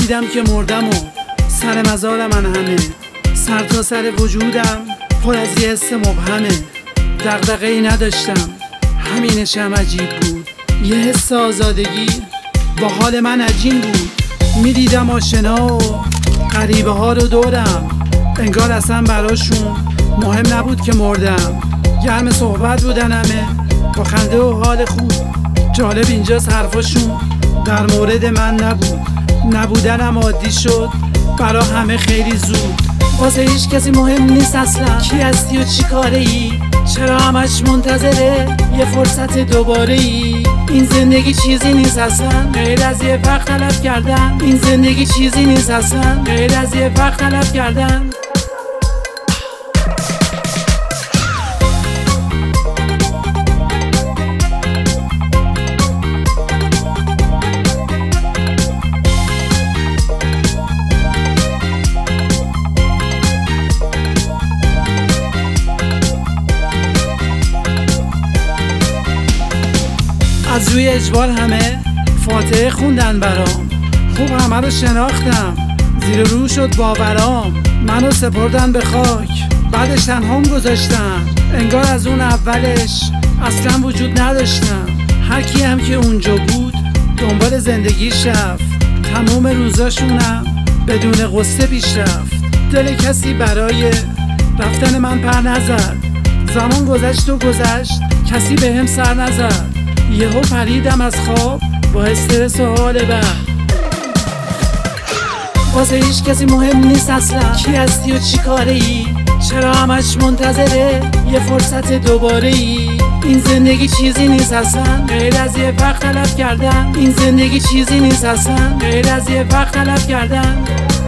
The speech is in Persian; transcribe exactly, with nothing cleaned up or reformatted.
رسیدم که مردم و سر مزار من همه، سر تا سر وجودم پر از یه حس مبهمه. دغدغه ای نداشتم، همینشم عجیب بود، یه حس آزادگی با حال من عجین بود. میدیدم آشنا و غریبه ها رو دورم، انگار اصلا براشون مهم نبود که مردم. گرم صحبت بودن همه با خنده و حال خوب، جالب اینجاست حرفاشون در مورد من نبود. نبودنم عادی شد برا همه خیلی زود. واسه هیچ کسی مهم نیست اصلا کی هستی و چی کاره ای، چرا همش منتظره یه فرصت دوباره ای. این زندگی چیزی نیست اصلا غیر از یه وقت تلف کردن، این زندگی چیزی نیست اصلا غیر از یه وقت تلف کردن. از روی اجبار همه فاتحه خوندن برام، خوب همه رو شناختم، زیر رو شد باورام. منو سپردن به خاک بعدش تنهام گذاشتن، انگار از اون اولش اصلا وجود نداشتم. هر کی هم که اونجا بود دنبال زندگیش رفت، تمام روزاشونم بدون قصه پیش رفت. دل کسی برای رفتن من پر نزد، زمان گذشت و گذشت کسی به هم سر نزد. یهو پریدم از خواب با استرس و حال بد. واسه هیچ کسی مهم نیست اصلا کی هستی و چی کاره ای، چرا همش منتظره یه فرصت دوباره ای. این زندگی چیزی نیست اصلا غیر از یه وقت تلف کردن، این زندگی چیزی نیست اصلا غیر از یه وقت تلف کردن.